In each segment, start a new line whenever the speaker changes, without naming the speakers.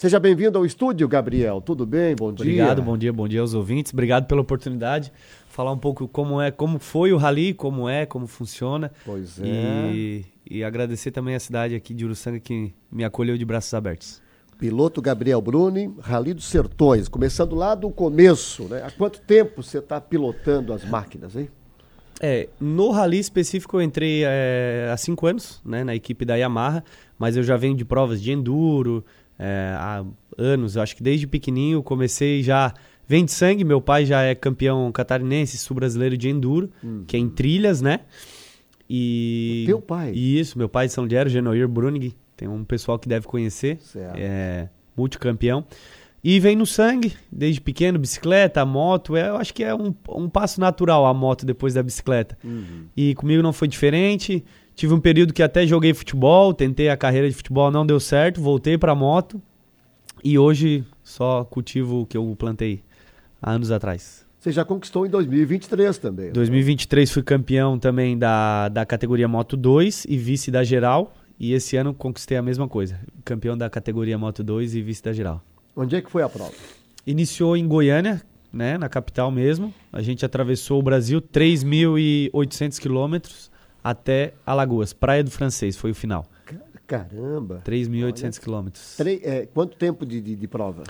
Seja bem-vindo ao estúdio, Gabriel. Tudo bem? Bom dia.
Obrigado, bom dia aos ouvintes. Obrigado pela oportunidade. Falar um pouco como foi o Rally, como funciona.
Pois é.
E agradecer também a cidade aqui de Uruçanga que me acolheu de braços abertos.
Piloto Gabriel Bruni, Rally dos Sertões. Começando lá do começo, né? Há quanto tempo você está pilotando as máquinas, hein?
No Rally específico eu entrei há 5 anos, né, na equipe da Yamaha, mas eu já venho de provas de enduro há anos. Eu acho que desde pequenininho comecei já... Vem de sangue, meu pai já é campeão catarinense, sul-brasileiro de enduro, que é em trilhas, né?
O teu pai?
Isso, meu pai de São Lugero, Genoir Brunig, tem um pessoal que deve conhecer,
certo.
Multicampeão. E vem no sangue, desde pequeno, bicicleta, moto, eu acho que é um passo natural a moto depois da bicicleta. E comigo não foi diferente, tive um período que até joguei futebol, tentei a carreira de futebol, não deu certo, voltei pra moto e hoje só cultivo o que eu plantei há anos atrás.
Você já conquistou em 2023 também.
2023 fui campeão também da categoria Moto 2 e vice da geral. E esse ano conquistei a mesma coisa. Campeão da categoria Moto 2 e vice da geral.
Onde é que foi a prova?
Iniciou em Goiânia, né, na capital mesmo. A gente atravessou o Brasil 3.800 quilômetros até Alagoas. Praia do Francês foi o final.
Caramba!
3.800 quilômetros.
Quanto tempo de prova?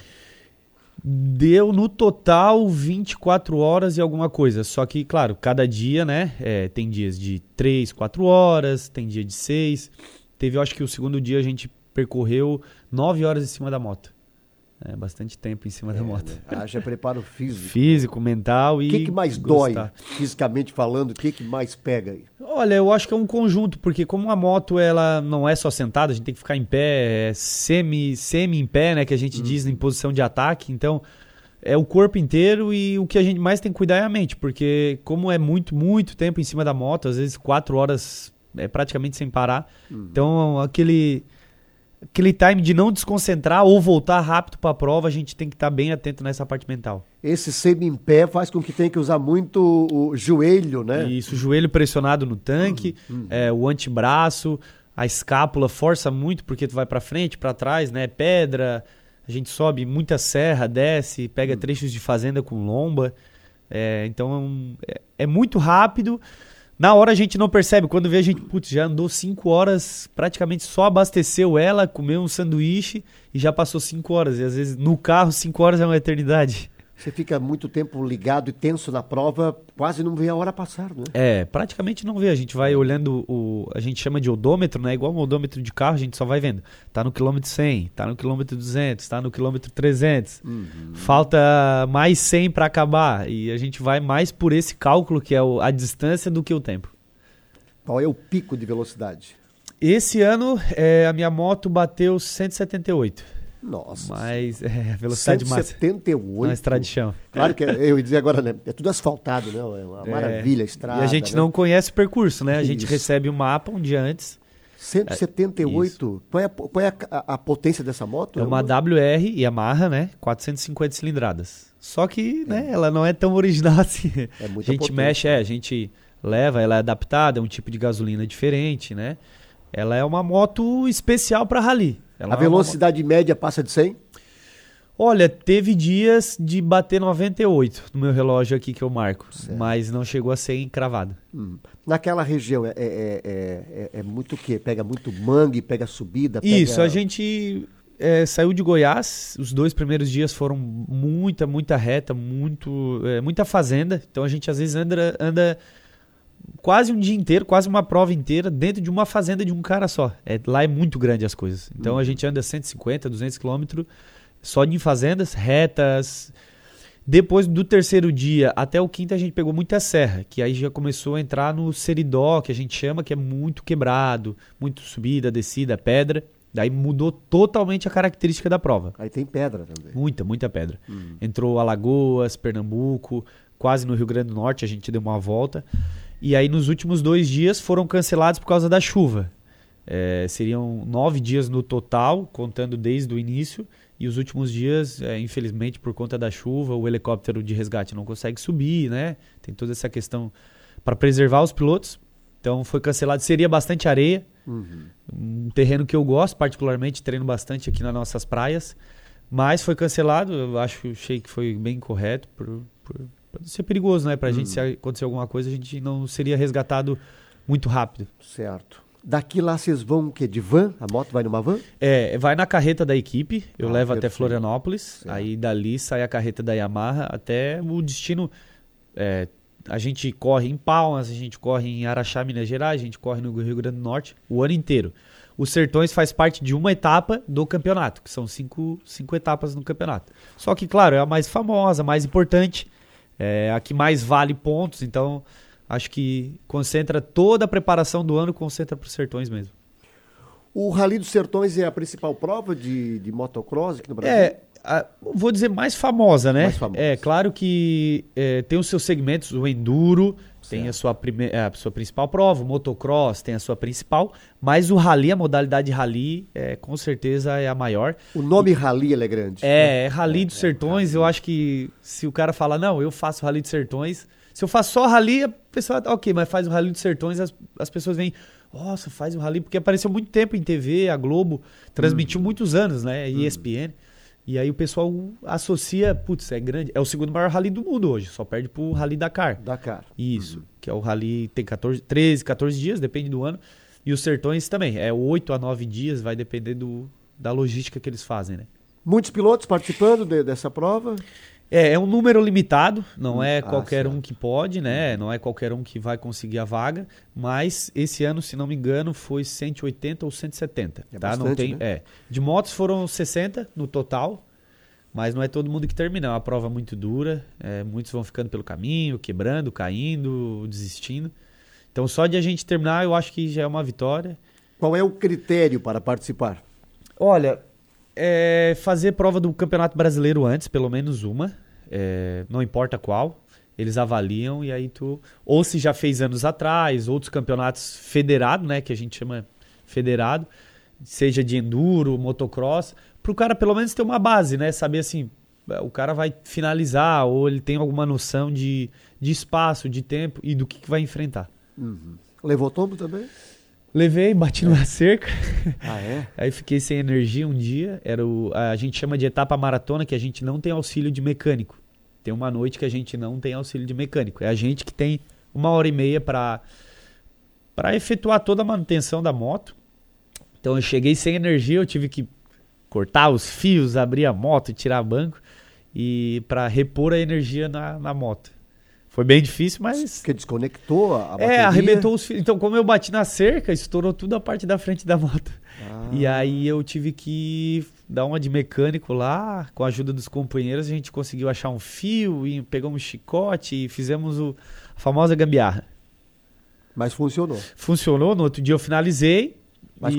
Deu no total 24 horas e alguma coisa. Só que, claro, cada dia, né? Tem dias de 3, 4 horas, tem dia de 6. Teve, eu acho que o segundo dia a gente percorreu 9 horas em cima da moto. Bastante tempo em cima da moto.
Né? Haja preparo físico.
Físico, mental e...
O que mais dói, fisicamente falando? O que mais pega aí?
Olha, eu acho que é um conjunto, porque como a moto ela não é só sentada, a gente tem que ficar em pé, semi em pé, né, que a gente diz em posição de ataque, então é o corpo inteiro e o que a gente mais tem que cuidar é a mente, porque como é muito tempo em cima da moto, às vezes 4 horas praticamente sem parar, então aquele time de não desconcentrar ou voltar rápido para a prova, a gente tem que estar bem atento nessa parte mental.
Esse semi em pé faz com que tenha que usar muito o joelho, né?
Isso, o joelho pressionado no tanque, o antebraço, a escápula força muito porque tu vai para frente, para trás, né? Pedra, a gente sobe muita serra, desce, pega trechos de fazenda com lomba, então é muito rápido. Na hora a gente não percebe, quando vê a gente, já andou 5 horas, praticamente só abasteceu ela, comeu um sanduíche e já passou 5 horas. E às vezes no carro 5 horas é uma eternidade.
Você fica muito tempo ligado e tenso na prova, quase não vê a hora passar, né?
Praticamente não vê, a gente vai olhando, a gente chama de odômetro, né? Igual um odômetro de carro, a gente só vai vendo. Tá no quilômetro 100, tá no quilômetro 200, tá no quilômetro 300. Falta mais 100 para acabar e a gente vai mais por esse cálculo que é a distância do que o tempo.
Qual é o pico de velocidade?
Esse ano a minha moto bateu 178.
Nossa.
Mas velocidade máxima.
178.
Na estrada de chão.
Claro que eu ia dizer agora, né? É tudo asfaltado, né? É uma maravilha a estrada.
E a gente não conhece o percurso, né? A gente recebe o mapa um dia antes.
178? Qual é a potência dessa moto?
É uma WR Yamaha, né? 450 cilindradas. Só que, né? Ela não é tão original assim.
É muita
a gente mexe, a gente leva, ela é adaptada, é um tipo de gasolina diferente, né? Ela é uma moto especial para rally.
A velocidade média passa de 100?
Olha, teve dias de bater 98 no meu relógio aqui que eu marco, mas não chegou a 100 cravado.
Naquela região é muito o quê? Pega muito mangue, pega subida?
Isso, a gente saiu de Goiás, os 2 primeiros dias foram muita reta, muita fazenda, então a gente às vezes anda quase um dia inteiro, quase uma prova inteira dentro de uma fazenda de um cara só. Lá é muito grande as coisas. Então a gente anda 150, 200 quilômetros só de fazendas, retas. Depois do terceiro dia até o quinto a gente pegou muita serra, que aí já começou a entrar no seridó, que a gente chama, que é muito quebrado, muito subida, descida, pedra. Daí mudou totalmente a característica da prova.
Aí tem pedra também.
Muita pedra. Entrou Alagoas, Pernambuco, quase no Rio Grande do Norte a gente deu uma volta. E aí nos últimos 2 dias foram cancelados por causa da chuva. Seriam 9 dias no total, contando desde o início. E os últimos dias, infelizmente, por conta da chuva, o helicóptero de resgate não consegue subir, né? Tem toda essa questão para preservar os pilotos. Então foi cancelado. Seria bastante areia. Um terreno que eu gosto, particularmente, treino bastante aqui nas nossas praias. Mas foi cancelado, achei que foi bem correto, por ser perigoso, né? Pra gente, se acontecer alguma coisa, a gente não seria resgatado muito rápido.
Certo. Daqui lá vocês vão o quê? De van? A moto vai numa van?
Vai na carreta da equipe, eu levo até
perfeito.
Florianópolis,
Certo.
aí dali sai a carreta da Yamaha até o destino. A gente corre em Palmas, a gente corre em Araxá, Minas Gerais, a gente corre no Rio Grande do Norte o ano inteiro. Os Sertões faz parte de uma etapa do campeonato, que são cinco etapas no campeonato. Só que, claro, é a mais famosa, mais importante, a que mais vale pontos, então acho que concentra toda a preparação do ano, concentra para os Sertões mesmo.
O Rally dos Sertões é a principal prova de motocross aqui no Brasil?
Vou dizer mais famosa, né?
Mais famosa.
Claro que tem os seus segmentos, o Enduro tem a sua principal prova, o Motocross tem a sua principal, mas o Rally, a modalidade Rally, com certeza é a maior.
O nome Rally ele é grande.
Rally dos Sertões, Rally. Eu acho que se o cara falar, não, eu faço Rally dos Sertões, se eu faço só Rally, a pessoa, ok, mas faz o Rally dos Sertões, as pessoas vêm, nossa, faz o Rally, porque apareceu muito tempo em TV, a Globo transmitiu muitos anos, né, ESPN. E aí o pessoal associa, putz, é grande. É o segundo maior rally do mundo hoje, só perde pro Rally Dakar.
Dakar.
Isso, que é o rally, tem 13, 14 dias, depende do ano. E os Sertões também, 8 a 9 dias, vai depender da logística que eles fazem, né?
Muitos pilotos participando dessa prova?
É um número limitado, não é qualquer um que pode, né? Não é qualquer um que vai conseguir a vaga, mas esse ano, se não me engano, foi 180 ou 170, tá?
Bastante,
Não tem,
né?
De motos foram 60 no total, mas não é todo mundo que termina, é uma prova muito dura, muitos vão ficando pelo caminho, quebrando, caindo, desistindo. Então só de a gente terminar, eu acho que já é uma vitória.
Qual é o critério para participar?
Olha, fazer prova do Campeonato Brasileiro antes, pelo menos uma, não importa qual, eles avaliam e aí ou se já fez anos atrás, outros campeonatos federados, né, que a gente chama federado, seja de enduro, motocross, para o cara pelo menos ter uma base, né, saber assim, o cara vai finalizar ou ele tem alguma noção de espaço, de tempo e do que vai enfrentar.
Levou tombo também?
Levei, bati numa cerca.
Ah, é?
Aí fiquei sem energia um dia. A gente chama de etapa maratona, que a gente não tem auxílio de mecânico. Tem uma noite que a gente não tem auxílio de mecânico. É a gente que tem 1h30 para efetuar toda a manutenção da moto. Então eu cheguei sem energia, eu tive que cortar os fios, abrir a moto, tirar banco e para repor a energia na moto. Foi bem difícil, mas...
Porque desconectou a bateria?
Arrebentou os fios. Então, como eu bati na cerca, estourou tudo a parte da frente da moto. E aí eu tive que dar uma de mecânico lá, com a ajuda dos companheiros, a gente conseguiu achar um fio, e pegamos um chicote e fizemos a famosa gambiarra.
Mas funcionou?
Funcionou, no outro dia eu finalizei.
Mas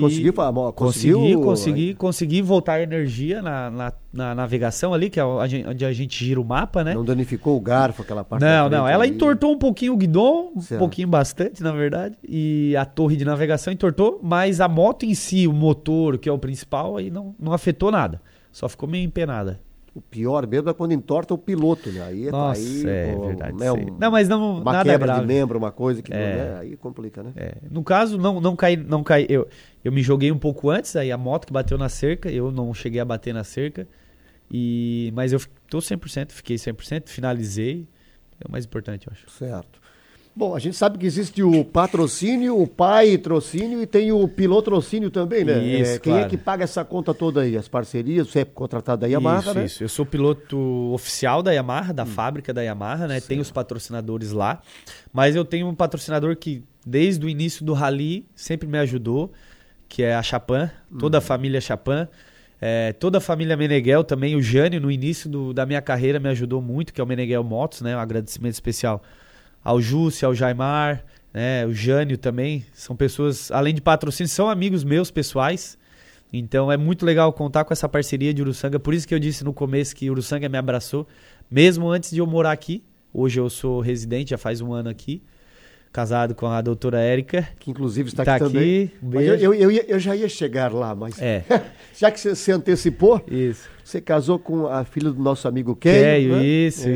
consegui
voltar a energia na navegação ali, que é onde a gente gira o mapa, né?
Não danificou o garfo, aquela parte?
Não. Ela entortou um pouquinho o guidão,
certo.
Um pouquinho bastante, na verdade. E a torre de navegação entortou, mas a moto em si, o motor, que é o principal, aí não afetou nada. Só ficou meio empenada.
O pior mesmo é quando entorta o piloto, né? Aí
Nossa, verdade. Né?
Mas
não,
uma
nada
quebra
grave.
de membro, uma coisa que aí complica, né?
No caso, não caí. Eu me joguei um pouco antes, aí a moto que bateu na cerca, eu não cheguei a bater na cerca. Mas eu tô 100%, fiquei 100%, finalizei. É o mais importante, eu acho.
Certo. Bom, a gente sabe que existe o patrocínio, o patrocínio e tem o pilotrocínio também, né?
Isso,
quem
claro.
é que paga essa conta toda aí? As parcerias, você é contratado da Yamaha, né?
Isso. Eu sou piloto oficial da Yamaha, da fábrica da Yamaha, né? Tem os patrocinadores lá. Mas eu tenho um patrocinador que, desde o início do Rally, sempre me ajudou, que é a Chapan, toda a família Chapan. Toda a família Meneghel também, o Jânio, no início da minha carreira, me ajudou muito, que é o Meneghel Motos, né? Um agradecimento especial ao Júcio, ao Jaimar, né? O Jânio também, são pessoas, além de patrocínio, são amigos meus pessoais, então é muito legal contar com essa parceria de Uruçanga, por isso que eu disse no começo que Uruçanga me abraçou, mesmo antes de eu morar aqui. Hoje eu sou residente, já faz um ano aqui, casado com a doutora Érica,
que inclusive está aqui também.
Mas
eu já ia chegar lá, mas já que você antecipou,
isso.
Você casou com a filha do nosso amigo Keio, né?
Isso.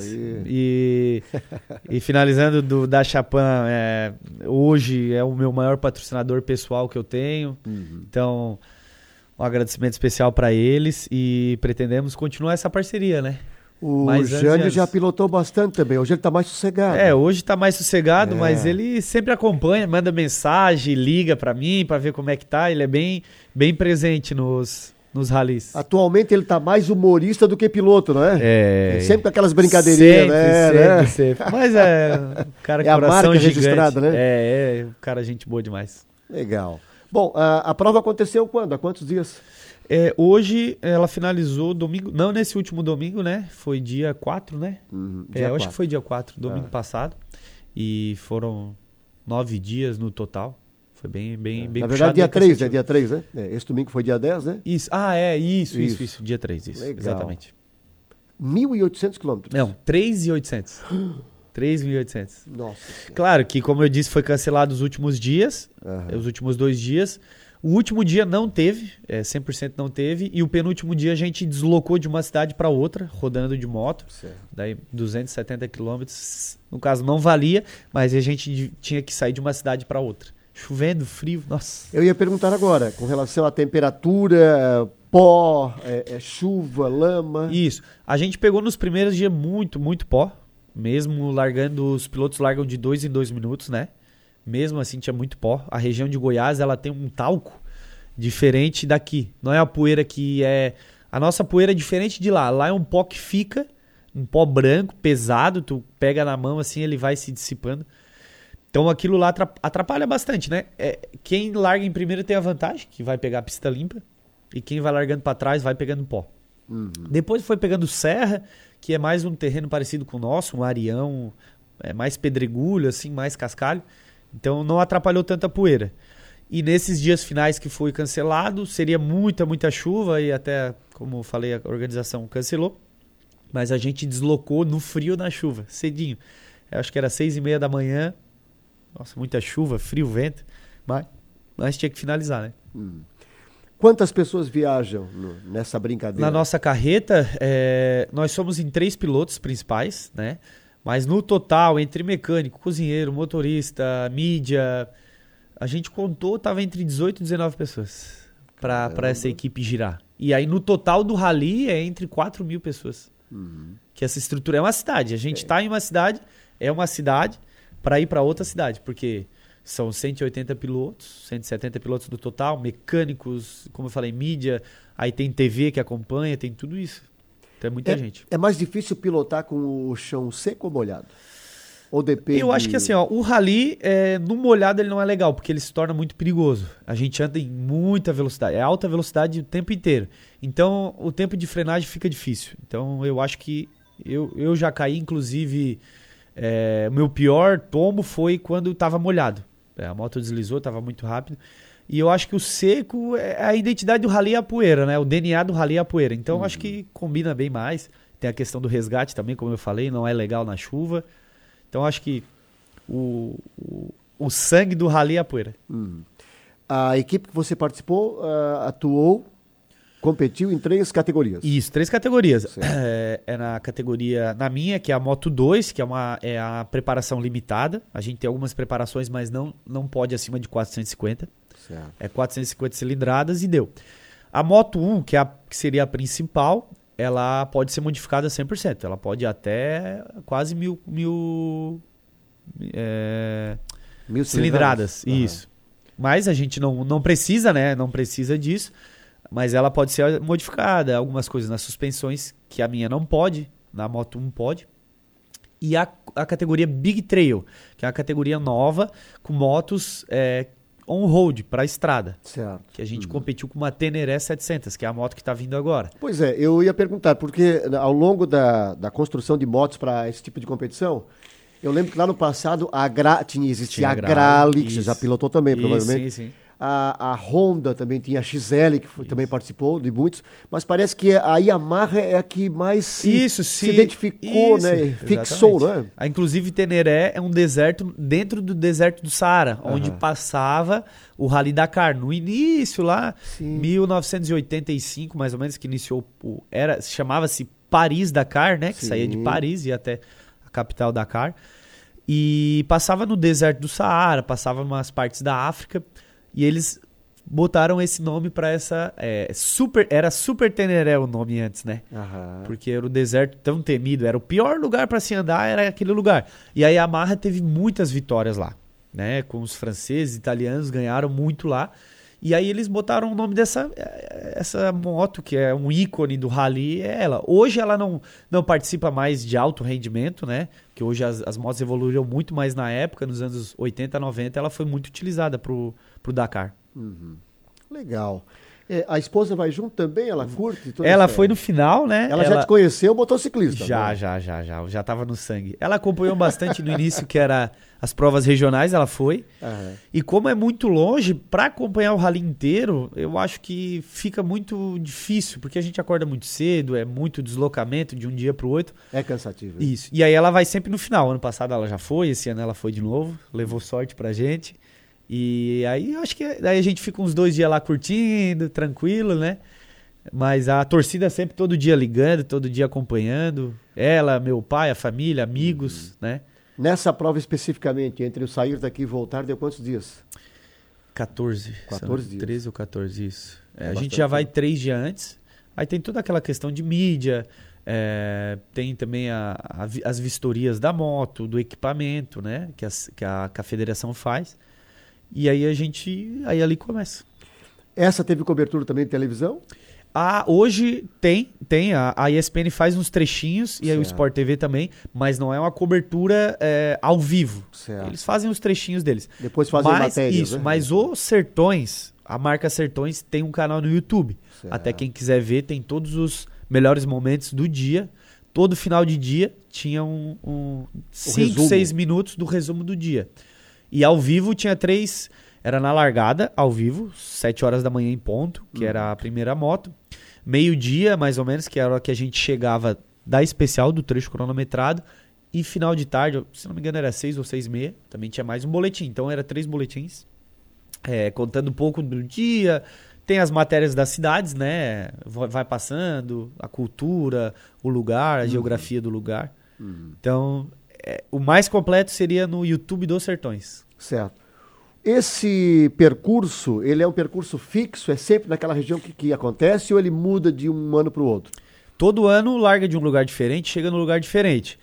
E finalizando da Chapan, hoje é o meu maior patrocinador pessoal que eu tenho. Então, Um agradecimento especial para eles e pretendemos continuar essa parceria, né?
O
Mas
Jânio já pilotou bastante também, hoje ele está mais sossegado.
Hoje está mais sossegado, mas ele sempre acompanha, manda mensagem, liga para mim, para ver como é que tá. Ele é bem presente nos ralis.
Atualmente ele está mais humorista do que piloto, não é? Sempre com aquelas brincadeirinhas,
sempre. Mas o cara
é a marca
gigante.
Registrada, né?
O cara gente boa demais.
Legal. Bom, a prova aconteceu quando? Há quantos dias?
Hoje ela finalizou domingo, não nesse último domingo, né? Foi dia 4, né? Eu acho que foi dia 4, domingo passado. E foram 9 dias no total. Foi bem
na verdade, dia 3, né? Dia 3, né? Esse domingo foi dia 10, né?
Isso. Isso. Dia 3, isso. Legal. Exatamente.
1.800 quilômetros.
Não, 3.800. 3.800.
Nossa.
Claro que, como eu disse, foi cancelado os últimos dias, os últimos 2 dias. O último dia não teve, 100% não teve, e o penúltimo dia a gente deslocou de uma cidade para outra, rodando de moto, daí 270 quilômetros, no caso não valia, mas a gente tinha que sair de uma cidade para outra. Chovendo, frio, nossa.
Eu ia perguntar agora, com relação à temperatura, pó, chuva, lama...
Isso, a gente pegou nos primeiros dias muito pó, mesmo largando, os pilotos largam de 2 em 2 minutos, né? Mesmo assim tinha muito pó. A região de Goiás, ela tem um talco diferente daqui. Não é a poeira que é... A nossa poeira é diferente de lá. Lá é um pó que fica, um pó branco, pesado. Tu pega na mão assim, ele vai se dissipando. Então aquilo lá atrapalha bastante, né? Quem larga em primeiro tem a vantagem, que vai pegar a pista limpa. E quem vai largando para trás vai pegando pó. Depois foi pegando serra, que é mais um terreno parecido com o nosso, um areião, mais pedregulho, assim, mais cascalho. Então não atrapalhou tanta poeira. E nesses dias finais que foi cancelado, seria muita chuva e até, como eu falei, a organização cancelou. Mas a gente deslocou no frio na chuva, cedinho. Eu acho que era 6h30 da manhã. Nossa, muita chuva, frio, vento. Mas tinha que finalizar, né?
Quantas pessoas viajam nessa brincadeira?
Na nossa carreta, nós somos em 3 pilotos principais, né? Mas no total, entre mecânico, cozinheiro, motorista, mídia, a gente contou, estava entre 18 e 19 pessoas para essa equipe girar. E aí no total do rally é entre 4.000 pessoas. Que essa estrutura é uma cidade. A gente está em uma cidade, para ir para outra cidade, porque são 180 pilotos, 170 pilotos do total, mecânicos, como eu falei, mídia, aí tem TV que acompanha, tem tudo isso. Então é muita gente.
É mais difícil pilotar com o chão seco ou molhado? Ou depende...
Eu acho que assim, o rally, no molhado ele não é legal, porque ele se torna muito perigoso. A gente anda em muita velocidade, é alta velocidade o tempo inteiro. Então o tempo de frenagem fica difícil. Então eu acho que eu já caí, inclusive, o meu pior tombo foi quando estava molhado. A moto deslizou, estava muito rápido. E eu acho que o seco, a identidade do rally é a poeira, né? O DNA do rally é a poeira. Então eu acho que combina bem mais. Tem a questão do resgate também, como eu falei, não é legal na chuva. Então eu acho que o sangue do rally é a poeira.
A equipe que você participou competiu em 3 categorias.
Isso, 3 categorias. Na categoria, na minha, que é a Moto 2, que é a preparação limitada. A gente tem algumas preparações, mas não pode acima de 450.
Certo.
É 450 cilindradas e deu. A Moto 1, que seria a principal, ela pode ser modificada 100%. Ela pode ir até quase mil cilindradas. Isso. Mas a gente não precisa, né? Não precisa disso. Mas ela pode ser modificada. Algumas coisas nas suspensões, que a minha não pode. Na Moto 1 pode. E a categoria Big Trail, que é uma categoria nova, com motos on-road, para a estrada.
Certo.
Que a gente competiu com uma Teneré 700, que é a moto que está vindo agora.
Pois é, eu ia perguntar, porque ao longo da construção de motos para esse tipo de competição, eu lembro que lá no passado existia a Grale, que você já pilotou também, provavelmente.
Sim.
A Honda também tinha a XL, que também participou de muitos, mas parece que a Yamaha é a que mais se identificou, né? Fixou, né?
Inclusive, Teneré é um deserto dentro do deserto do Saara, onde passava o Rally Dakar. No início lá, 1985, mais ou menos, que iniciou, chamava-se Paris-Dakar, né? Que saía de Paris e ia até a capital Dakar. E passava no deserto do Saara, passava umas partes da África. E eles botaram esse nome para essa... era Super Teneré o nome antes, né?
Aham.
Porque era o deserto tão temido, era o pior lugar para se andar, era aquele lugar. E aí a Yamaha teve muitas vitórias lá, né? Com os franceses, italianos, ganharam muito lá. E aí eles botaram o nome essa moto, que é um ícone do rally, é ela. Hoje ela não participa mais de alto rendimento, né? Porque hoje as motos evoluíram muito, mas na época, nos anos 80, 90, ela foi muito utilizada pro Dakar.
Uhum. Legal. A esposa vai junto também? Ela curte?
Ela foi no final, né?
Ela já te conheceu motociclista?
Já tava no sangue. Ela acompanhou bastante no início, que era as provas regionais, ela foi.
Aham.
E como é muito longe, para acompanhar o rally inteiro, eu acho que fica muito difícil, porque a gente acorda muito cedo, é muito deslocamento de um dia pro outro.
É cansativo.
Isso. E aí ela vai sempre no final. Ano passado ela já foi, esse ano ela foi de novo, levou sorte pra gente. E aí eu acho que daí a gente fica uns 2 dias lá curtindo, tranquilo, né? Mas a torcida sempre todo dia ligando, todo dia acompanhando. Ela, meu pai, a família, amigos, né?
Nessa prova especificamente, entre o sair daqui e voltar, deu quantos dias?
14.
14 dias.
13 ou 14, isso. A
bastante
gente já vai
tempo.
3 dias antes. Aí tem toda aquela questão de mídia, tem também as vistorias da moto, do equipamento, né? Que a federação faz. E aí aí ali começa.
Essa teve cobertura também de televisão?
Hoje tem a ESPN faz uns trechinhos e aí o
Certo.
Sport TV também, mas não é uma cobertura ao vivo.
Certo.
Eles fazem os trechinhos deles.
Depois fazem matérias,
Isso,
né?
mas o Sertões, a marca Sertões tem um canal no YouTube.
Certo.
Até quem quiser ver, tem todos os melhores momentos do dia. Todo final de dia tinha 5,
resumo.
6 minutos do resumo do dia. E ao vivo tinha 3, era na largada, ao vivo, 7 horas da manhã em ponto, que era a primeira moto. Meio-dia, mais ou menos, que era a hora que a gente chegava da especial, do trecho cronometrado. E final de tarde, se não me engano era 6 ou 6h30, também tinha mais um boletim. Então era 3 boletins, contando um pouco do dia. Tem as matérias das cidades, né? Vai passando, a cultura, o lugar, a geografia do lugar. Então, o mais completo seria no YouTube dos Sertões.
Certo. Esse percurso, ele é um percurso fixo? É sempre naquela região que acontece ou ele muda de um ano para o outro?
Todo ano larga de um lugar diferente, chega num lugar diferente.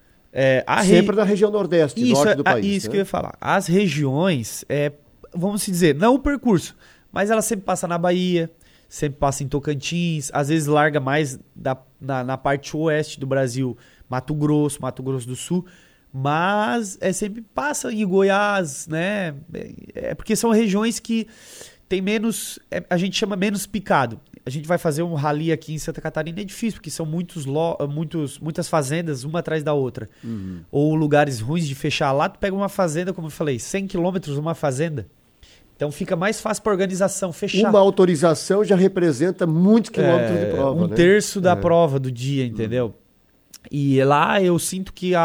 Sempre na região nordeste, norte do país.
Isso
né?
que eu ia falar. As regiões, vamos dizer, não o percurso, mas ela sempre passa na Bahia, sempre passa em Tocantins, às vezes larga mais na parte oeste do Brasil, Mato Grosso do Sul, mas sempre passa em Goiás, né? Porque são regiões que tem menos, a gente chama menos picado. A gente vai fazer um rally aqui em Santa Catarina, é difícil, porque são muitas fazendas, uma atrás da outra. Ou lugares ruins de fechar. Lá tu pega uma fazenda, como eu falei, 100 quilômetros uma fazenda. Então fica mais fácil para a organização fechar.
Uma autorização já representa muitos quilômetros de prova.
Um terço da prova do dia, entendeu? E lá eu sinto que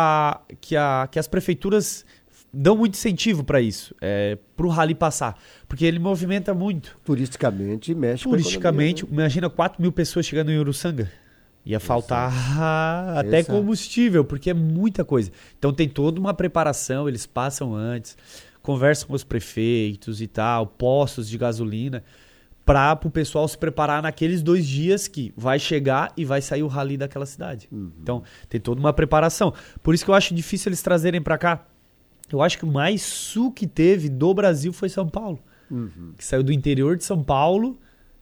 as prefeituras dão muito incentivo para isso, para o rally passar. Porque ele movimenta muito.
Turisticamente mexe com a
Turisticamente,
economia, né?
imagina 4 mil pessoas chegando em Uruçanga. Ia faltar até
Exato.
combustível, porque é muita coisa. Então tem toda uma preparação, eles passam antes, conversam com os prefeitos e tal, postos de gasolina, para o pessoal se preparar naqueles 2 dias que vai chegar e vai sair o rally daquela cidade. Então tem toda uma preparação. Por isso que eu acho difícil eles trazerem para cá. Eu acho que o mais sul que teve do Brasil foi São Paulo. Que saiu do interior de São Paulo.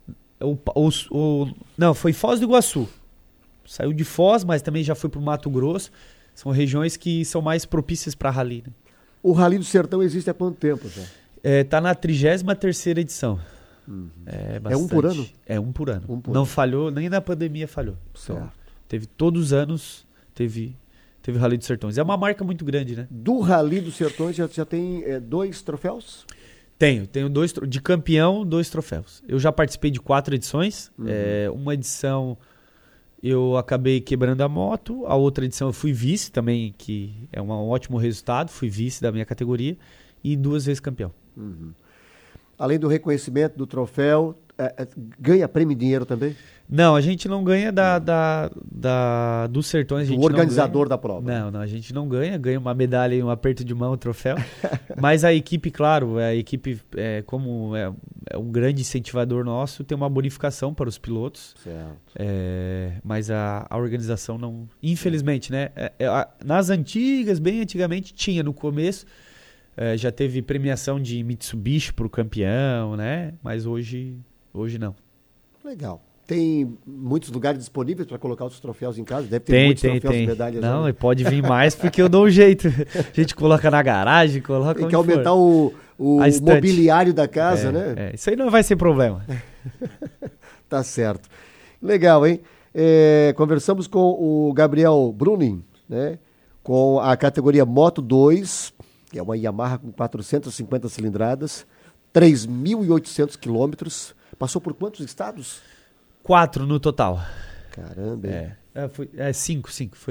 Não, foi Foz do Iguaçu. Saiu de Foz, mas também já foi para o Mato Grosso. São regiões que são mais propícias para rally. Né?
O Rally do Sertão existe há quanto tempo já?
Tá na 33ª edição.
É um por ano?
É um por ano.
Não
falhou, nem na pandemia falhou.
Certo.
Então, teve todos os anos, teve o Rally dos Sertões. É uma marca muito grande, né?
Do Rally dos Sertões já tem 2 troféus?
Tenho 2 de campeão, 2 troféus. Eu já participei de 4 edições. Uma edição eu acabei quebrando a moto, a outra edição eu fui vice também, que é um ótimo resultado, fui vice da minha categoria e 2 vezes campeão.
Além do reconhecimento do troféu, ganha prêmio em dinheiro também?
Não, a gente não ganha dos Sertões. A gente
o organizador da prova.
Não, a gente não ganha. Ganha uma medalha e um aperto de mão, um troféu. Mas a equipe, claro, como é um grande incentivador nosso, tem uma bonificação para os pilotos.
Certo.
Mas a organização não... Infelizmente, né? Nas antigas, bem antigamente, tinha no começo. Já teve premiação de Mitsubishi para o campeão, né? Mas hoje não.
Legal. Tem muitos lugares disponíveis para colocar os troféus em casa? Deve ter muitos troféus e medalhas.
Não, né? Pode vir mais porque eu dou um jeito. A gente coloca na garagem, coloca
tem que aumentar o mobiliário da casa, né?
Isso aí não vai ser problema.
Tá certo. Legal, hein? Conversamos com o Gabriel Bruning, né? Com a categoria Moto 2, que é uma Yamaha com 450 cilindradas, 3.800 quilômetros. Passou por quantos estados?
4 no total.
Caramba.
Foi 5.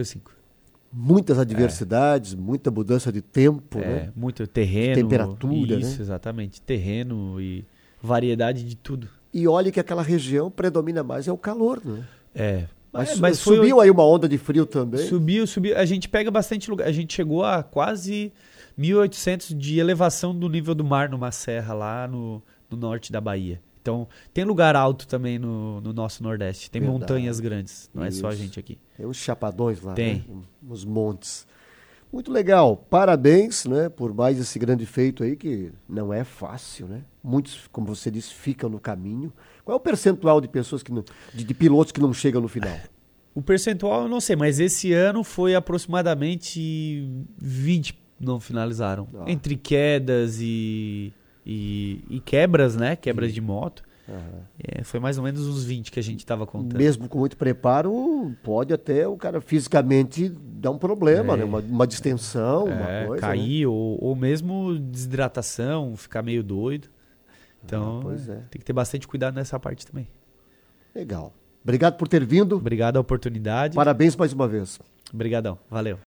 Muitas adversidades, muita mudança de tempo, né?
Muito terreno.
Temperatura,
isso,
né?
Exatamente. Terreno e variedade de tudo.
E olha que aquela região predomina mais o calor, né? Mas
subiu
aí uma onda de frio também?
Subiu. A gente pega bastante lugar. A gente chegou a quase 1.800 de elevação do nível do mar numa serra lá no norte da Bahia. Então, tem lugar alto também no nosso Nordeste. Tem montanhas grandes, não é só a gente aqui.
Tem uns chapadões lá,
tem.
Né? Uns montes. Muito legal. Parabéns, né, por mais esse grande feito aí, que não é fácil, né? Muitos, como você disse, ficam no caminho. Qual é o percentual de pessoas, de pilotos que não chegam no final?
O percentual eu não sei, mas esse ano foi aproximadamente 20 não finalizaram. Entre quedas e quebras, né? Quebras de moto. Foi mais ou menos uns 20 que a gente estava contando.
Mesmo com muito preparo, pode até o cara fisicamente dar um problema, né? Uma distensão, uma coisa.
Cair, né? ou mesmo desidratação, ficar meio doido. Então, tem que ter bastante cuidado nessa parte também.
Legal. Obrigado por ter vindo.
Obrigado a oportunidade.
Parabéns mais uma vez.
Obrigadão. Valeu.